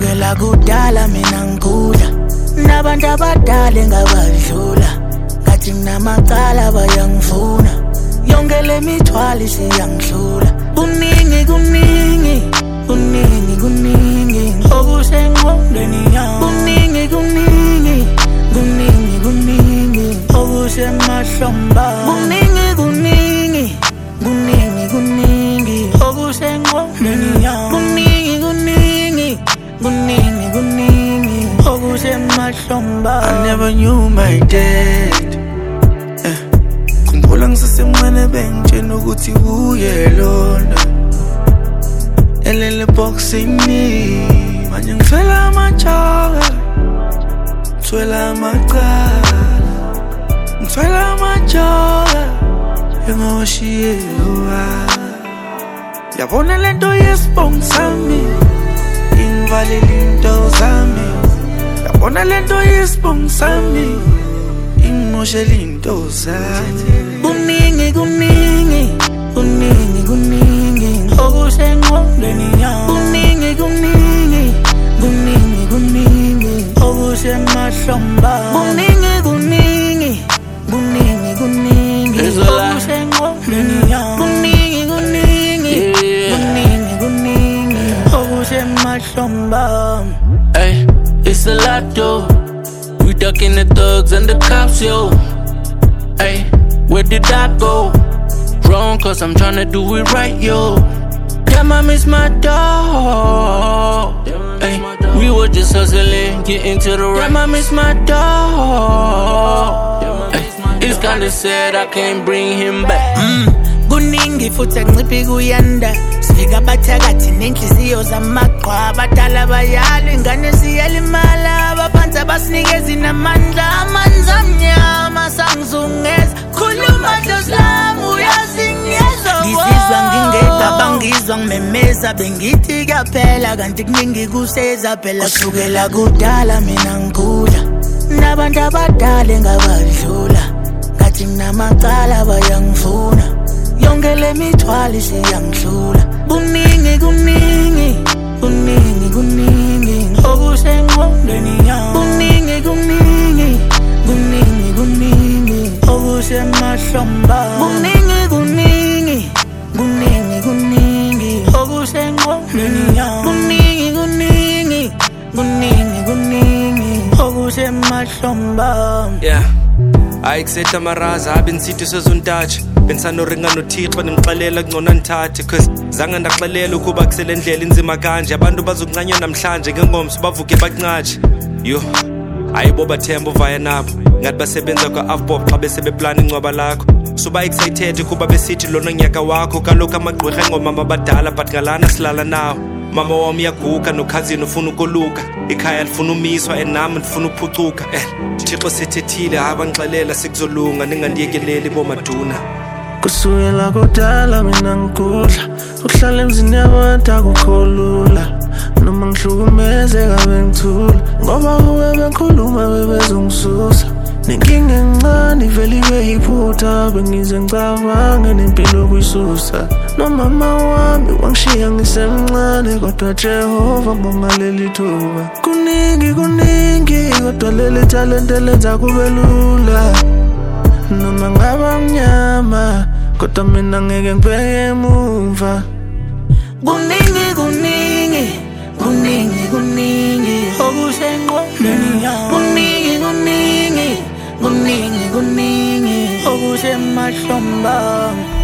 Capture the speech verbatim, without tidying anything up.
kusukela kudala mina ngikudla nabantu abadala engabadlula ngathi nginamacala bayangifuna yonke le mithwalo isiyangihlula kuningi kuningi kuningi kuningi okusengqondweni yami kuningi kuningi kuningi kuningi okusemahlomba kuningi kuningi kuningi kuningi okusengqondweni yami kuningi kuningi kuningi kuningi okusemahlomba I never knew my dad eh. Khumbula ngisasemncane bengitshena ukuthi kuye lona elele boxing ni manje ngifela amajaga ngithwela amacala ngithwela amajaga engawashiyewa yabona lento yesibongo sami ingivalela into zami yabona lento yesibongo sami ingimoshela into zami kuningi kuningi kuningi kuningi okusengqondweni yami kuningi kuningi kuningi kuningi okusemahlomba kuningi kuningi kuningi kuningi okusengqondweni yami kuningi kuningi kuningi kuningi okusemahlomba. Hey, it's a lot though. We ducking the thugs and the cops, yo. Hey, where did I go wrong? Cause I'm tryna do it right, yo. Damn, I miss my dog. Hey, we were just hustling, getting to the right. Damn, I miss my dog. Hey, it's kinda sad I can't bring him back. Mm. Kuningi futhi anciphi kuyanda sifika bathakathi nenhliziyo zamaqhwa abadala bayala ingane ziyalimala abaphansi abasinikeza inamandla amanzi amnyama sangizungeza khuluma dloslamu uyazingeza ngizizwa ngingedwa bangizwa ngimemeza bengithi kuyaphela kanti kuningi kuseza phela kusukela kudala mina ngikudla nabantu abadala engabadlula ngathi nginamacala bayangifuna yonke le mithwalo isiyangihlula kuningi kuningi kuningi kuningi okusengqondweni yami kuningi kuningi kuningi kuningi okusemahlomba kuningi kuningi kuningi kuningi okusengqondweni yami kuningi kuningi kuningi kuningi okusemahlomba. Yeah, I accept amaraza I've been sitting sezontathu bensanoringa nothixo nimxelela kungcona nithathe cause zange ndaxelela ukuba kusele ndlela inzima kanje abantu bazokunqanywa namhlanje ngengomso bavuke bakunqatshe yo ayibo bathemba uvaya nabo ngathi basebenza kwa-afpop xa besebeplana ingcwaba lakho suba excited kuba besithi lona nyaka wakho kaloku amagqwirha engomama abadala but ngalana silala nawo mama wami uyaguga nokhazini ufuna ukoluka ikhaya lifuna umiswa enami ndifuna ukuphucuka eh Thixo sethethile abangixelela sikuzolunga ningandiyekeleli bomaduna kusukela kudala mina ngikudla ukuhlala emzini yabantu akukho lula noma ngihlukumezeka bengithula ngoba kuwe bengikhuluma bebezongisusa nenkinga encane ivele ibe yiphutha bengize ngicabange nempilo kuyisusa nomama wami wangishiya ngisemncane kodwa Jehova ngibonga leli thuba kuningi kuningi kodwa leli talente lenza kube lula noma ngaba mnyama kodwa mina ngeke ngibheke emuva kuningi kuningi kuningi kuningi okusengqondweni yami kuningi kuningi kuningi kuningi okusemahlomba.